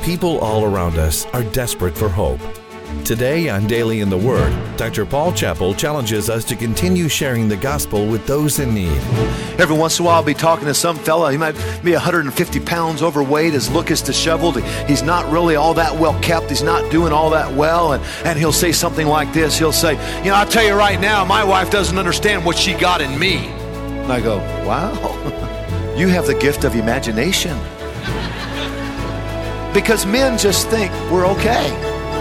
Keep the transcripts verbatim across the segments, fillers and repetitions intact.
People all around us are desperate for hope. Today on Daily in the Word, Doctor Paul Chappell challenges us to continue sharing the gospel with those in need. Every once in a while I'll be talking to some fella, he might be one hundred fifty pounds overweight, his look is disheveled, he's not really all that well kept, he's not doing all that well, and, and he'll say something like this, he'll say, you know, I'll tell you right now, my wife doesn't understand what she got in me. And I go, wow, you have the gift of imagination. Because men just think we're okay.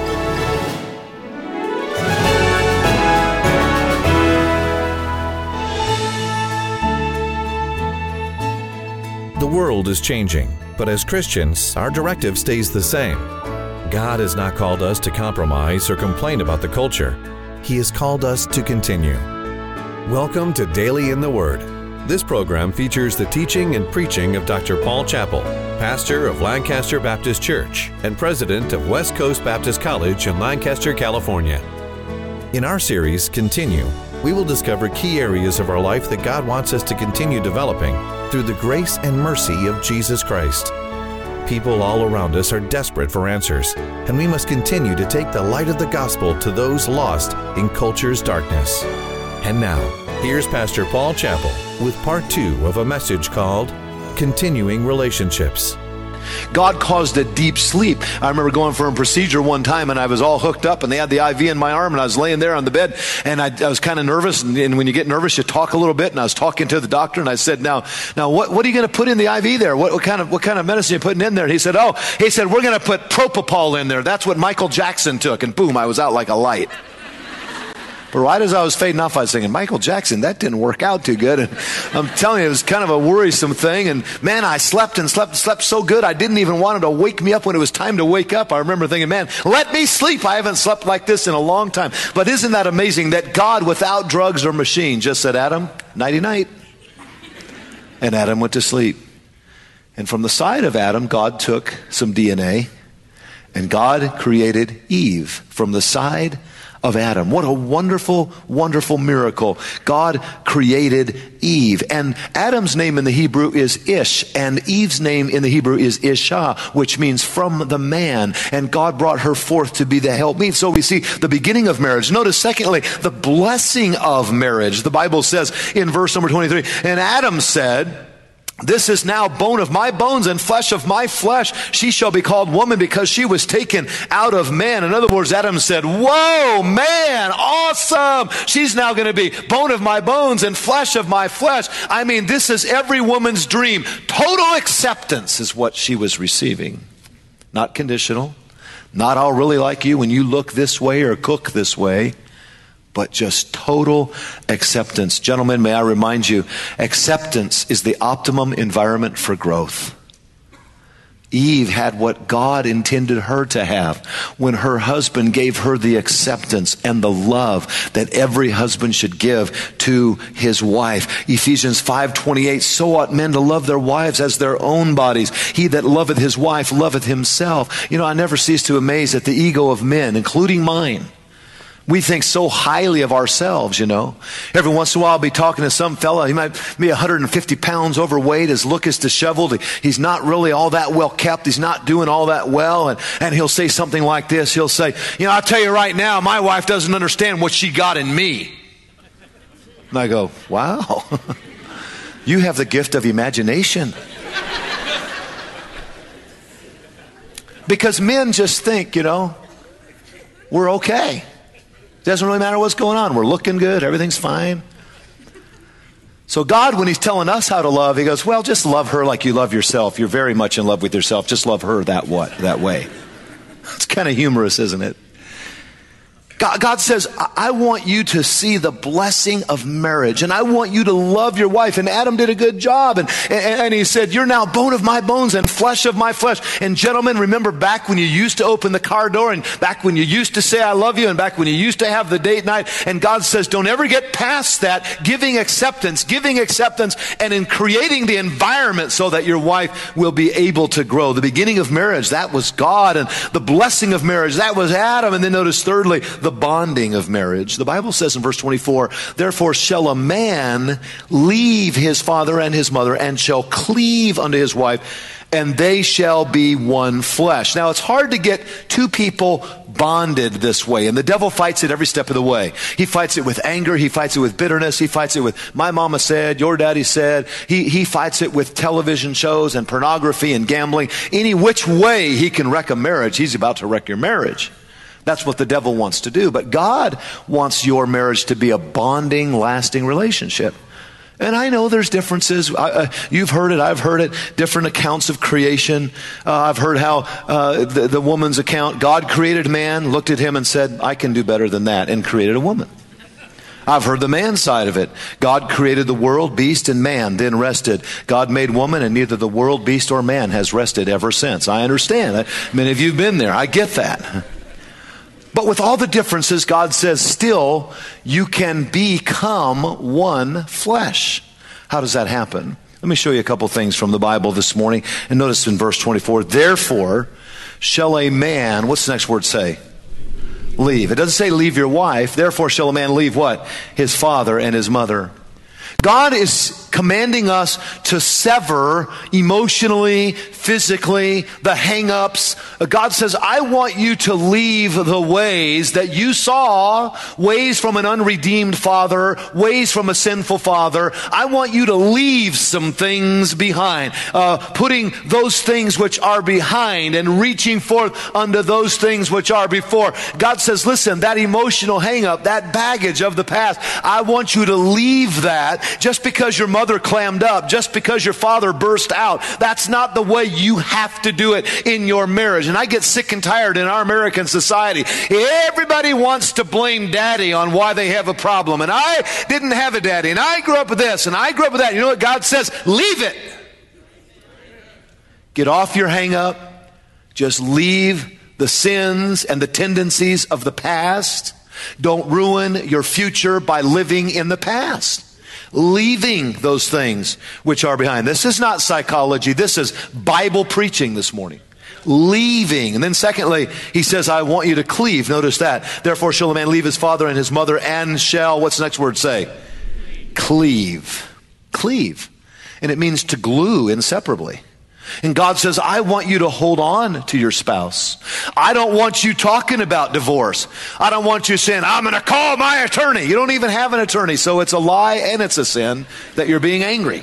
The world is changing, but as Christians, our directive stays the same. God has not called us to compromise or complain about the culture. He has called us to continue. Welcome to Daily in the Word. This program features the teaching and preaching of Doctor Paul Chappell, pastor of Lancaster Baptist Church and president of West Coast Baptist College in Lancaster, California. In our series, Continue, we will discover key areas of our life that God wants us to continue developing through the grace and mercy of Jesus Christ. People all around us are desperate for answers, and we must continue to take the light of the gospel to those lost in culture's darkness. And now, here's Pastor Paul Chappell with part two of a message called Continuing Relationships. God caused a deep sleep. I remember going for a procedure one time and I was all hooked up and they had the I V in my arm and I was laying there on the bed and I, I was kind of nervous. And, and when you get nervous, you talk a little bit. And I was talking to the doctor and I said, now, now what, what are you going to put in the I V there? What, what kind of, what kind of medicine are you putting in there? And he said, oh, he said, we're going to put propofol in there. That's what Michael Jackson took. And boom, I was out like a light. But right as I was fading off, I was thinking, Michael Jackson, that didn't work out too good. And I'm telling you, it was kind of a worrisome thing. And man, I slept and slept and slept so good, I didn't even want him to wake me up when it was time to wake up. I remember thinking, man, let me sleep. I haven't slept like this in a long time. But isn't that amazing that God, without drugs or machine, just said, Adam, nighty-night. And Adam went to sleep. And from the side of Adam, God took some D N A and God created Eve from the side of Adam. What a wonderful, wonderful miracle. God created Eve. And Adam's name in the Hebrew is Ish, and Eve's name in the Hebrew is Isha, which means from the man. And God brought her forth to be the helpmeet. So we see the beginning of marriage. Notice, secondly, the blessing of marriage. The Bible says in verse number twenty-three, and Adam said, this is now bone of my bones and flesh of my flesh. She shall be called woman because she was taken out of man. In other words, Adam said, whoa, man, awesome. She's now going to be bone of my bones and flesh of my flesh. I mean, this is every woman's dream. Total acceptance is what she was receiving. Not conditional. Not I'll really like you when you look this way or cook this way. But just total acceptance. Gentlemen, may I remind you, acceptance is the optimum environment for growth. Eve had what God intended her to have when her husband gave her the acceptance and the love that every husband should give to his wife. Ephesians five twenty-eight, so ought men to love their wives as their own bodies. He that loveth his wife loveth himself. You know, I never cease to amaze at the ego of men, including mine. We think so highly of ourselves, you know. Every once in a while I'll be talking to some fella, he might be one hundred fifty pounds overweight, his look is disheveled, he's not really all that well kept, he's not doing all that well, and, and he'll say something like this, he'll say, you know, I'll tell you right now, my wife doesn't understand what she got in me. And I go, wow, you have the gift of imagination. Because men just think, you know, we're okay. Doesn't really matter what's going on. We're looking good. Everything's fine. So God, when he's telling us how to love, he goes, well, just love her like you love yourself. You're very much in love with yourself. Just love her that what, that way. It's kind of humorous, isn't it? God, God says, I want you to see the blessing of marriage, and I want you to love your wife. And Adam did a good job. And, and, and he said, you're now bone of my bones and flesh of my flesh. And gentlemen, remember back when you used to open the car door, and back when you used to say, I love you, and back when you used to have the date night. And God says, don't ever get past that. Giving acceptance, giving acceptance, and in creating the environment so that your wife will be able to grow. The beginning of marriage, that was God. And the blessing of marriage, that was Adam. And then notice thirdly, the bonding of marriage. The Bible says in verse twenty-four, therefore shall a man leave his father and his mother and shall cleave unto his wife, and they shall be one flesh. Now, it's hard to get two people bonded this way, and the devil fights it every step of the way. He fights it with anger. He fights it with bitterness. He fights it with my mama said, your daddy said. He, he fights it with television shows and pornography and gambling. Any which way he can wreck a marriage, he's about to wreck your marriage. That's what the devil wants to do. But God wants your marriage to be a bonding, lasting relationship. And I know there's differences. I, uh, you've heard it. I've heard it. Different accounts of creation. Uh, I've heard how uh, the, the woman's account, God created man, looked at him and said, I can do better than that, and created a woman. I've heard the man side of it. God created the world, beast, and man, then rested. God made woman, and neither the world, beast, or man has rested ever since. I understand. Many of you have been there. I get that. But with all the differences, God says, still, you can become one flesh. How does that happen? Let me show you a couple things from the Bible this morning. And notice in verse twenty-four, therefore shall a man, what's the next word say? Leave. It doesn't say leave your wife. Therefore shall a man leave what? His father and his mother. God is commanding us to sever emotionally, physically, the hang-ups. God says, I want you to leave the ways that you saw, ways from an unredeemed father, ways from a sinful father. I want you to leave some things behind, uh, putting those things which are behind and reaching forth unto those things which are before. God says, listen, that emotional hang-up, that baggage of the past, I want you to leave that. Just because your mother clammed up, just because your father burst out, that's not the way you have to do it in your marriage. And I get sick and tired in our American society. Everybody wants to blame daddy on why they have a problem. And I didn't have a daddy, and I grew up with this, and I grew up with that. You know what God says? Leave it. Get off your hang up. Just leave the sins and the tendencies of the past. Don't ruin your future by living in the past. Leaving those things which are behind. This is not psychology. This is Bible preaching this morning. Leaving. And then secondly, he says, I want you to cleave. Notice that. Therefore shall a man leave his father and his mother and shall, what's the next word say? Cleave. Cleave. And it means to glue inseparably. And God says, I want you to hold on to your spouse. I don't want you talking about divorce. I don't want you saying, I'm going to call my attorney. You don't even have an attorney, so it's a lie and it's a sin that you're being angry.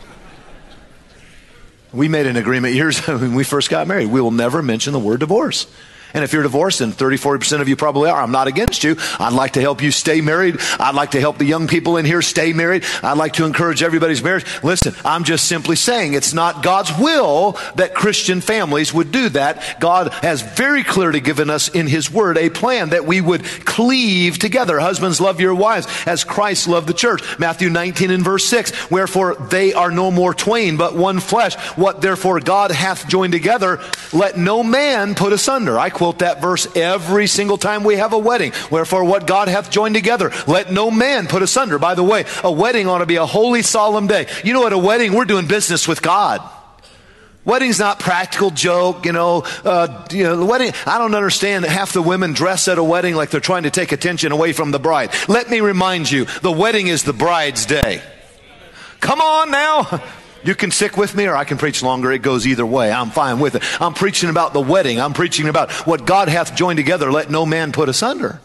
We made an agreement years when we first got married. We will never mention the word divorce. And if you're divorced, and thirty, forty percent of you probably are, I'm not against you. I'd like to help you stay married. I'd like to help the young people in here stay married. I'd like to encourage everybody's marriage. Listen, I'm just simply saying it's not God's will that Christian families would do that. God has very clearly given us in His Word a plan that we would cleave together. Husbands, love your wives as Christ loved the church. Matthew nineteen and verse six, wherefore they are no more twain, but one flesh. What therefore God hath joined together, let no man put asunder. I quote that verse every single time we have a wedding. Wherefore what God hath joined together, let no man put asunder. By the way, a wedding ought to be a holy, solemn day. You know, at a wedding, we're doing business with God. Wedding's not practical joke, you know, uh, you know, the wedding, I don't understand that half the women dress at a wedding like they're trying to take attention away from the bride. Let me remind you, the wedding is the bride's day. Come on now. You can stick with me or I can preach longer. It goes either way. I'm fine with it. I'm preaching about the wedding. I'm preaching about what God hath joined together. Let no man put asunder.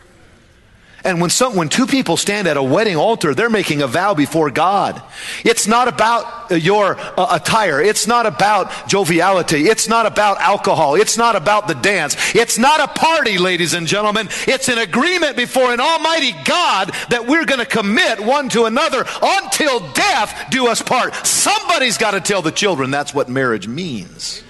And when some, when two people stand at a wedding altar, they're making a vow before God. It's not about your uh, attire. It's not about joviality. It's not about alcohol. It's not about the dance. It's not a party, ladies and gentlemen. It's an agreement before an almighty God that we're going to commit one to another until death do us part. Somebody's got to tell the children that's what marriage means.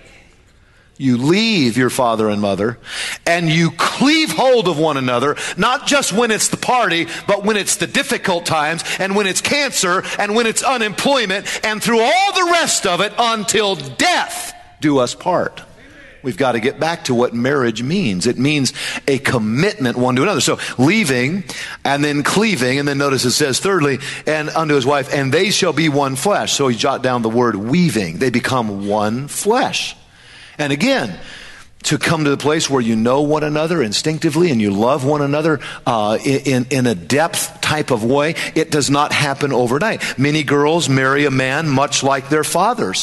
You leave your father and mother and you cleave hold of one another, not just when it's the party, but when it's the difficult times and when it's cancer and when it's unemployment and through all the rest of it until death do us part. We've got to get back to what marriage means. It means a commitment one to another. So leaving and then cleaving, and then notice it says thirdly, and unto his wife, and they shall be one flesh. So you jot down the word weaving. They become one flesh. And again, to come to the place where you know one another instinctively and you love one another uh, in, in a depth type of way, it does not happen overnight. Many girls marry a man much like their fathers.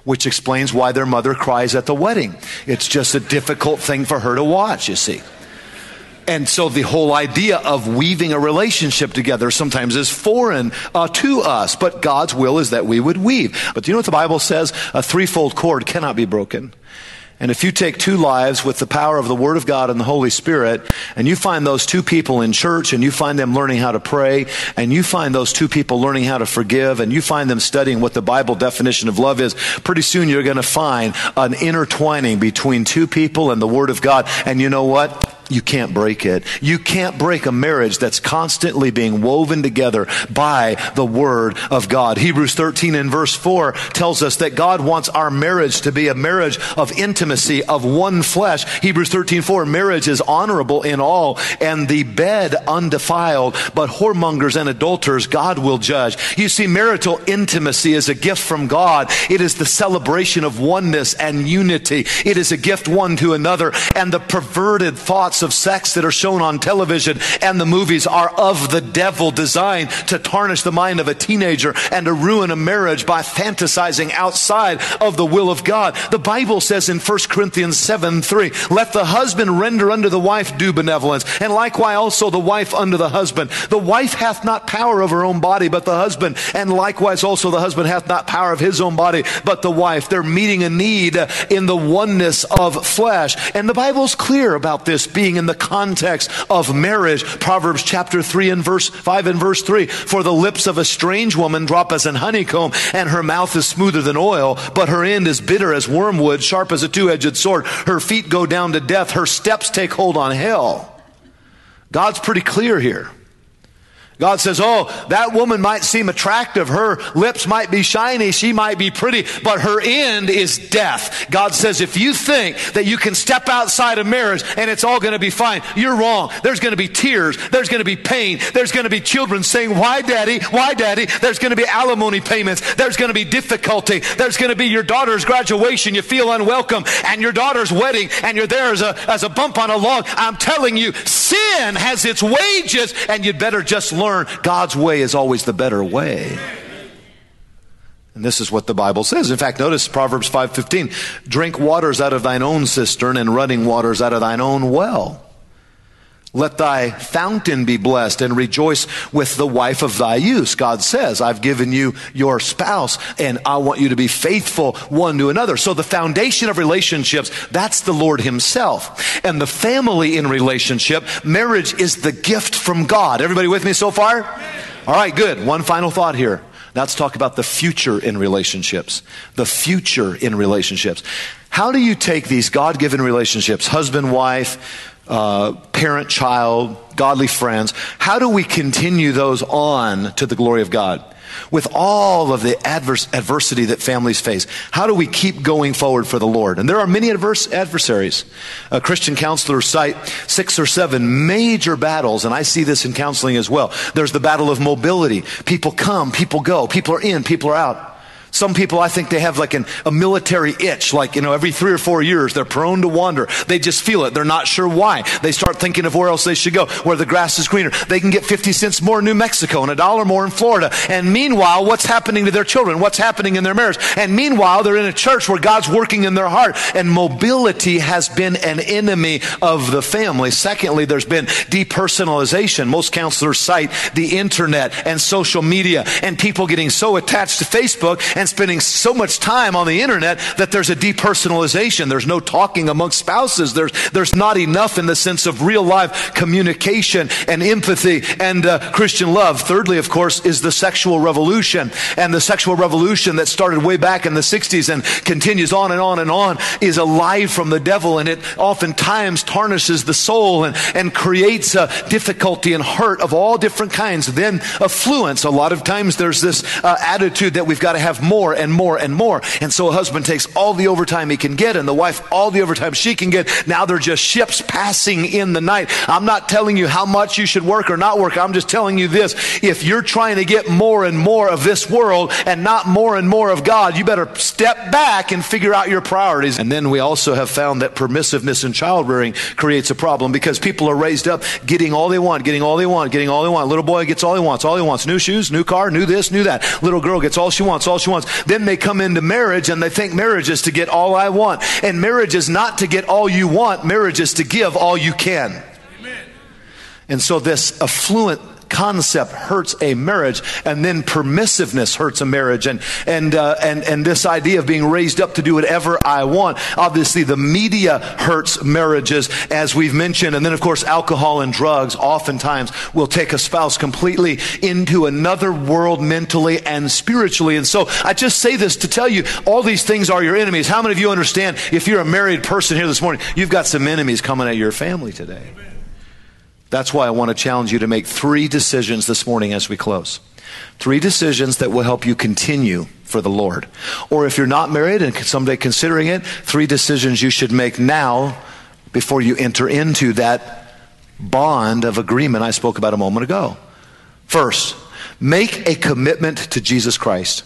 which explains why their mother cries at the wedding. It's just a difficult thing for her to watch, you see. And so the whole idea of weaving a relationship together sometimes is foreign uh, to us, but God's will is that we would weave. But do you know what the Bible says? A threefold cord cannot be broken. And if you take two lives with the power of the Word of God and the Holy Spirit, and you find those two people in church, and you find them learning how to pray, and you find those two people learning how to forgive, and you find them studying what the Bible definition of love is, pretty soon you're going to find an intertwining between two people and the Word of God. And you know what? You can't break it. You can't break a marriage that's constantly being woven together by the Word of God. Hebrews thirteen and verse four tells us that God wants our marriage to be a marriage of intimacy, of one flesh. Hebrews thirteen four, marriage is honorable in all, and the bed undefiled, but whoremongers and adulterers God will judge. You see, marital intimacy is a gift from God. It is the celebration of oneness and unity. It is a gift one to another, and the perverted thoughts of sex that are shown on television and the movies are of the devil, designed to tarnish the mind of a teenager and to ruin a marriage by fantasizing outside of the will of God. The Bible says in First Corinthians seven three, let the husband render unto the wife due benevolence, and likewise also the wife unto the husband. The wife hath not power of her own body, but the husband, and likewise also the husband hath not power of his own body, but the wife. They're meeting a need in the oneness of flesh. And the Bible's clear about this being in the context of marriage. Proverbs chapter three and verse five and verse three. For the lips of a strange woman drop as an honeycomb, and her mouth is smoother than oil, but her end is bitter as wormwood, sharp as a two-edged sword. Her feet go down to death. Her steps take hold on hell. God's pretty clear here. God says, oh, that woman might seem attractive. Her lips might be shiny. She might be pretty, but her end is death. God says, if you think that you can step outside of marriage and it's all going to be fine, you're wrong. There's going to be tears. There's going to be pain. There's going to be children saying, why, Daddy? Why, Daddy? There's going to be alimony payments. There's going to be difficulty. There's going to be your daughter's graduation. You feel unwelcome, and your daughter's wedding, and you're there as a, as a bump on a log. I'm telling you, sin has its wages, and you'd better just learn God's way is always the better way. And this is what the Bible says. In fact, notice Proverbs five fifteen. Drink waters out of thine own cistern, and running waters out of thine own well. Let thy fountain be blessed, and rejoice with the wife of thy youth. God says, I've given you your spouse, and I want you to be faithful one to another. So the foundation of relationships, that's the Lord himself. And the family in relationship, marriage is the gift from God. Everybody with me so far? All right, good. One final thought here. Now let's talk about the future in relationships. The future in relationships. How do you take these God-given relationships, husband, wife, Uh, parent, child, godly friends, how do we continue those on to the glory of God? With all of the adverse adversity that families face, how do we keep going forward for the Lord? And there are many adverse adversaries. Uh, Christian counselors cite six or seven major battles, and I see this in counseling as well. There's the battle of mobility. People come, people go, people are in, people are out. Some people, I think they have like an, a military itch, like, you know, every three or four years, they're prone to wander. They just feel it. They're not sure why. They start thinking of where else they should go, where the grass is greener. They can get fifty cents more in New Mexico and a dollar more in Florida. And meanwhile, what's happening to their children? What's happening in their marriage? And meanwhile, they're in a church where God's working in their heart. And mobility has been an enemy of the family. Secondly, there's been depersonalization. Most counselors cite the internet and social media and people getting so attached to Facebook and spending so much time on the internet that there's a depersonalization. There's no talking amongst spouses. There's, there's not enough in the sense of real life communication and empathy and uh, Christian love. Thirdly, of course, is the sexual revolution. And the sexual revolution that started way back in the sixties and continues on and on and on is a lie from the devil, and it oftentimes tarnishes the soul and, and creates a difficulty and hurt of all different kinds. Then affluence. A lot of times there's this uh, attitude that we've got to have more more and more and more. And so a husband takes all the overtime he can get, and the wife all the overtime she can get. Now they're just ships passing in the night. I'm not telling you how much you should work or not work. I'm just telling you this. If you're trying to get more and more of this world and not more and more of God, you better step back and figure out your priorities. And then we also have found that permissiveness in child rearing creates a problem, because people are raised up getting all they want, getting all they want, getting all they want. Little boy gets all he wants, all he wants. New shoes, new car, new this, new that. Little girl gets all she wants, all she wants. wants. Then they come into marriage and they think marriage is to get all I want. And marriage is not to get all you want. Marriage is to give all you can. Amen. And so this affluent concept hurts a marriage, and then permissiveness hurts a marriage, and and uh, and and this idea of being raised up to do whatever I want. Obviously, the media hurts marriages, as we've mentioned, and then of course, alcohol and drugs oftentimes will take a spouse completely into another world mentally and spiritually. And so, I just say this to tell you, all these things are your enemies. How many of you understand? If you're a married person here this morning, you've got some enemies coming at your family today. That's why I want to challenge you to make three decisions this morning as we close. Three decisions that will help you continue for the Lord. Or if you're not married and someday considering it, three decisions you should make now before you enter into that bond of agreement I spoke about a moment ago. First, make a commitment to Jesus Christ.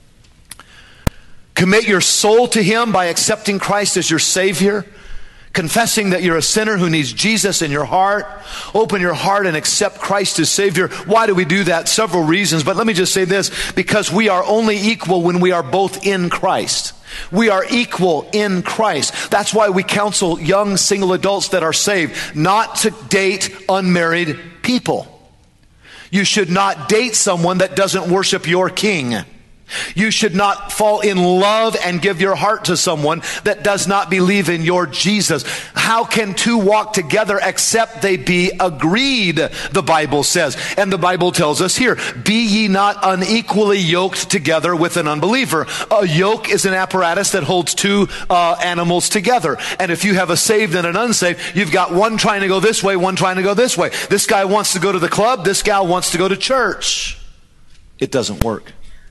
Commit your soul to Him by accepting Christ as your Savior. Confessing that you're a sinner who needs Jesus in your heart. Open your heart and accept Christ as Savior. Why do we do that? Several reasons. But let me just say this. Because we are only equal when we are both in Christ. We are equal in Christ. That's why we counsel young single adults that are saved not to date unmarried people. You should not date someone that doesn't worship your King. You should not fall in love and give your heart to someone that does not believe in your Jesus. How can two walk together except they be agreed, the Bible says. And the Bible tells us here, be ye not unequally yoked together with an unbeliever. A yoke is an apparatus that holds two uh, animals together. And if you have a saved and an unsaved, you've got one trying to go this way, one trying to go this way. This guy wants to go to the club, this gal wants to go to church. It doesn't work.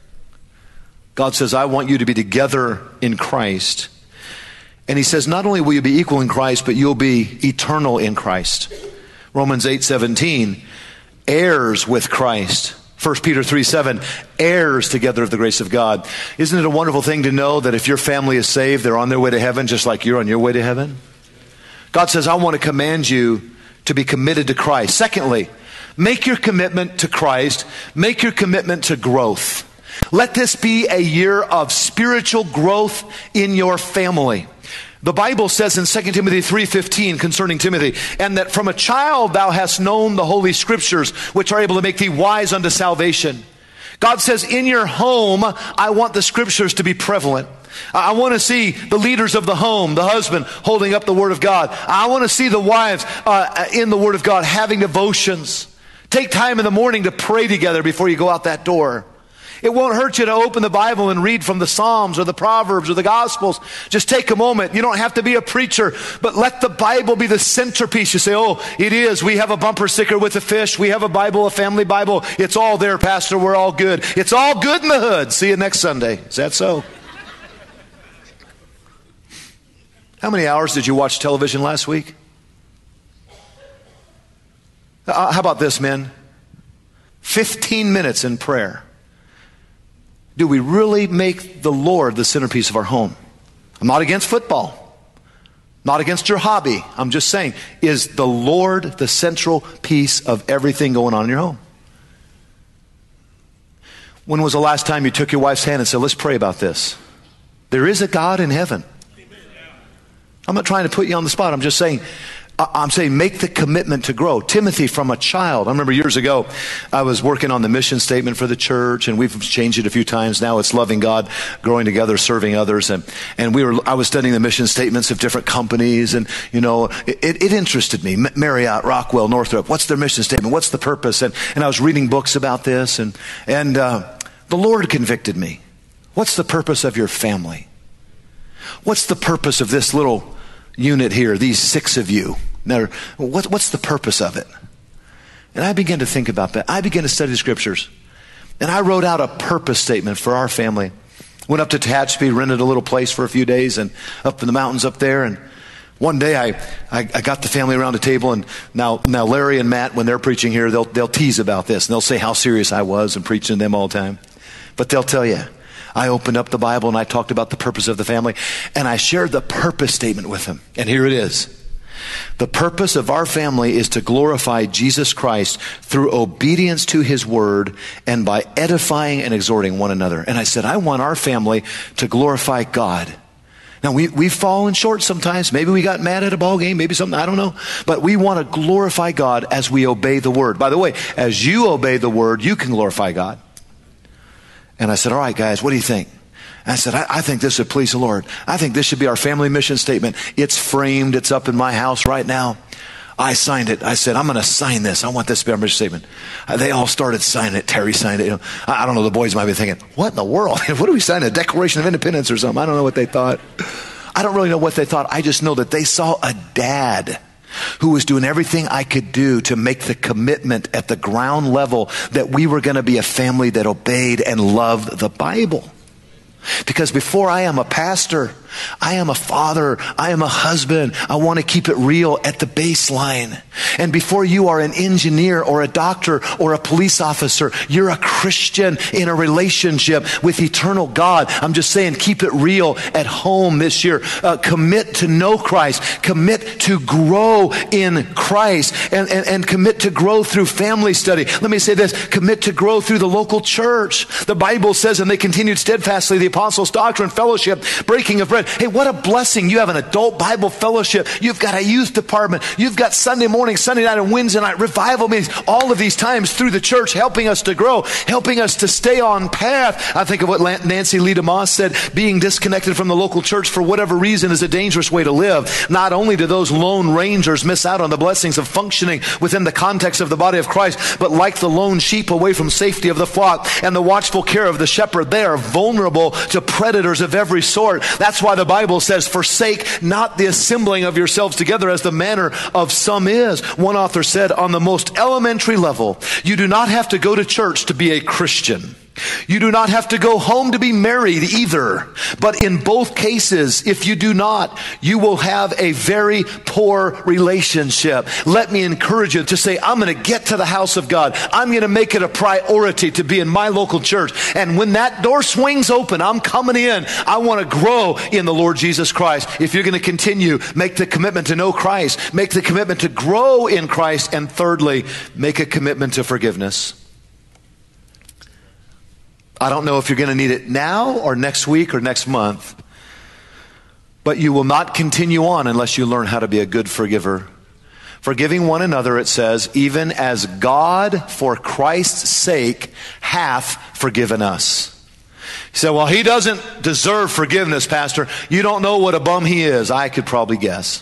God says, I want you to be together in Christ. And He says, not only will you be equal in Christ, but you'll be eternal in Christ. Romans eight seventeen, heirs with Christ. First Peter three seven, heirs together of the grace of God. Isn't it a wonderful thing to know that if your family is saved, they're on their way to heaven just like you're on your way to heaven? God says, I want to command you to be committed to Christ. Secondly, make your commitment to Christ. Make your commitment to growth. Let this be a year of spiritual growth in your family. The Bible says in Second Timothy three fifteen concerning Timothy, and that from a child thou hast known the holy scriptures, which are able to make thee wise unto salvation. God says, in your home, I want the scriptures to be prevalent. I want to see the leaders of the home, the husband, holding up the Word of God. I want to see the wives uh, in the Word of God having devotions. Take time in the morning to pray together before you go out that door. It won't hurt you to open the Bible and read from the Psalms or the Proverbs or the Gospels. Just take a moment. You don't have to be a preacher, but let the Bible be the centerpiece. You say, oh, it is. We have a bumper sticker with a fish. We have a Bible, a family Bible. It's all there, Pastor. We're all good. It's all good in the hood. See you next Sunday. Is that so? How many hours did you watch television last week? Uh, how about this, men? fifteen minutes in prayer. Do we really make the Lord the centerpiece of our home? I'm not against football. Not against your hobby. I'm just saying, is the Lord the central piece of everything going on in your home? When was the last time you took your wife's hand and said, let's pray about this? There is a God in heaven. I'm not trying to put you on the spot. I'm just saying, I'm saying make the commitment to grow. Timothy, from a child. I remember years ago, I was working on the mission statement for the church, and we've changed it a few times. Now it's loving God, growing together, serving others. And, and we were, I was studying the mission statements of different companies, and, you know, it, it interested me. Marriott, Rockwell, Northrop, what's their mission statement? What's the purpose? And, and I was reading books about this, and, and uh, the Lord convicted me. What's the purpose of your family? What's the purpose of this little unit here, these six of you? Now, what, what's the purpose of it? And I began to think about that. I began to study the scriptures. And I wrote out a purpose statement for our family. Went up to Tehachapi, rented a little place for a few days, and up in the mountains up there. And one day I, I, I got the family around a table, and now, now Larry and Matt, when they're preaching here, they'll, they'll tease about this. And they'll say how serious I was and preaching to them all the time. But they'll tell you, I opened up the Bible and I talked about the purpose of the family, and I shared the purpose statement with them. And here it is. The purpose of our family is to glorify Jesus Christ through obedience to his word and by edifying and exhorting one another. And I said, I want our family to glorify God. Now, we, we've fallen short sometimes. Maybe we got mad at a ball game, maybe something, I don't know. But we want to glorify God as we obey the word. By the way, as you obey the word, you can glorify God. And I said, all right, guys, what do you think? I said, I, I think this would please the Lord. I think this should be our family mission statement. It's framed. It's up in my house right now. I signed it. I said, I'm going to sign this. I want this to be our mission statement. Uh, they all started signing it. Terry signed it. You know, I, I don't know. The boys might be thinking, what in the world? What do we sign? A Declaration of Independence or something? I don't know what they thought. I don't really know what they thought. I just know that they saw a dad who was doing everything I could do to make the commitment at the ground level that we were going to be a family that obeyed and loved the Bible. Because before I am a pastor, I am a father, I am a husband. I want to keep it real at the baseline. And before you are an engineer or a doctor or a police officer, you're a Christian in a relationship with eternal God. I'm just saying, keep it real at home this year. Uh, commit to know Christ. Commit to grow in Christ. And, and, and commit to grow through family study. Let me say this, commit to grow through the local church. The Bible says, and they continued steadfastly, the apostles' doctrine, fellowship, breaking of bread. Hey, what a blessing. You have an adult Bible fellowship. You've got a youth department. You've got Sunday morning, Sunday night, and Wednesday night revival meetings. All of these times through the church, helping us to grow, helping us to stay on path. I think of what Nancy Lee DeMoss said, being disconnected from the local church for whatever reason is a dangerous way to live. Not only do those lone rangers miss out on the blessings of functioning within the context of the body of Christ, but like the lone sheep away from safety of the flock and the watchful care of the shepherd, they are vulnerable to predators of every sort. That's why the Bible says, forsake not the assembling of yourselves together as the manner of some is. One author said, on the most elementary level, you do not have to go to church to be a Christian. You do not have to go home to be married either. But in both cases, if you do not, you will have a very poor relationship. Let me encourage you to say, I'm going to get to the house of God. I'm going to make it a priority to be in my local church. And when that door swings open, I'm coming in. I want to grow in the Lord Jesus Christ. If you're going to continue, make the commitment to know Christ. Make the commitment to grow in Christ. And thirdly, make a commitment to forgiveness. I don't know if you're going to need it now or next week or next month, but you will not continue on unless you learn how to be a good forgiver. Forgiving one another, it says, even as God for Christ's sake hath forgiven us. You say, well, he doesn't deserve forgiveness, Pastor. You don't know what a bum he is. I could probably guess.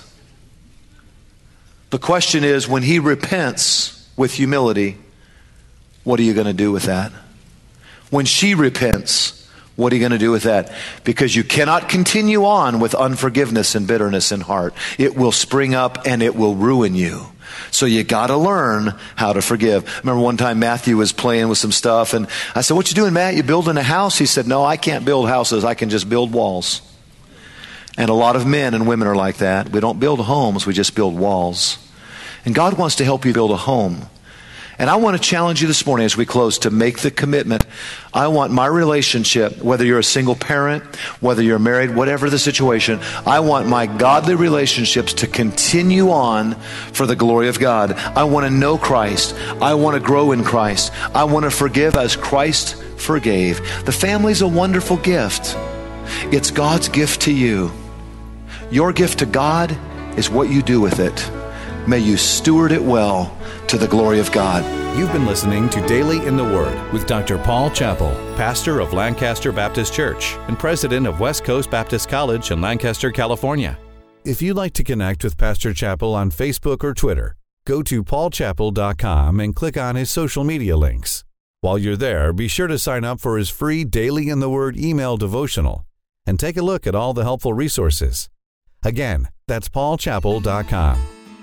The question is, when he repents with humility, what are you going to do with that? When she repents, what are you going to do with that? Because you cannot continue on with unforgiveness and bitterness in heart. It will spring up and it will ruin you. So you got to learn how to forgive. I remember one time Matthew was playing with some stuff and I said, what you doing, Matt? You building a house? He said, no, I can't build houses. I can just build walls. And a lot of men and women are like that. We don't build homes. We just build walls. And God wants to help you build a home. And I want to challenge you this morning as we close to make the commitment. I want my relationship, whether you're a single parent, whether you're married, whatever the situation, I want my godly relationships to continue on for the glory of God. I want to know Christ. I want to grow in Christ. I want to forgive as Christ forgave. The family's a wonderful gift. It's God's gift to you. Your gift to God is what you do with it. May you steward it well to the glory of God. You've been listening to Daily in the Word with Doctor Paul Chappell, pastor of Lancaster Baptist Church and president of West Coast Baptist College in Lancaster, California. If you'd like to connect with Pastor Chappell on Facebook or Twitter, go to paul chappell dot com and click on his social media links. While you're there, be sure to sign up for his free Daily in the Word email devotional and take a look at all the helpful resources. Again, that's paul chappell dot com.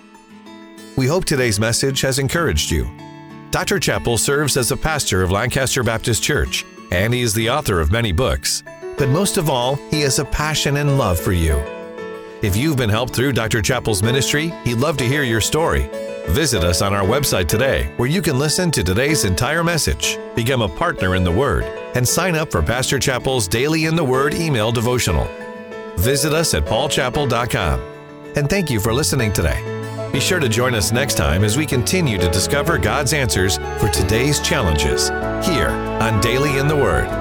We hope today's message has encouraged you. Doctor Chappell serves as a pastor of Lancaster Baptist Church, and he is the author of many books. But most of all, he has a passion and love for you. If you've been helped through Doctor Chappell's ministry, he'd love to hear your story. Visit us on our website today, where you can listen to today's entire message, become a partner in the Word, and sign up for Pastor Chappell's Daily in the Word email devotional. Visit us at paul chappell dot com. and thank you for listening today. Be sure to join us next time as we continue to discover God's answers for today's challenges here on Daily in the Word.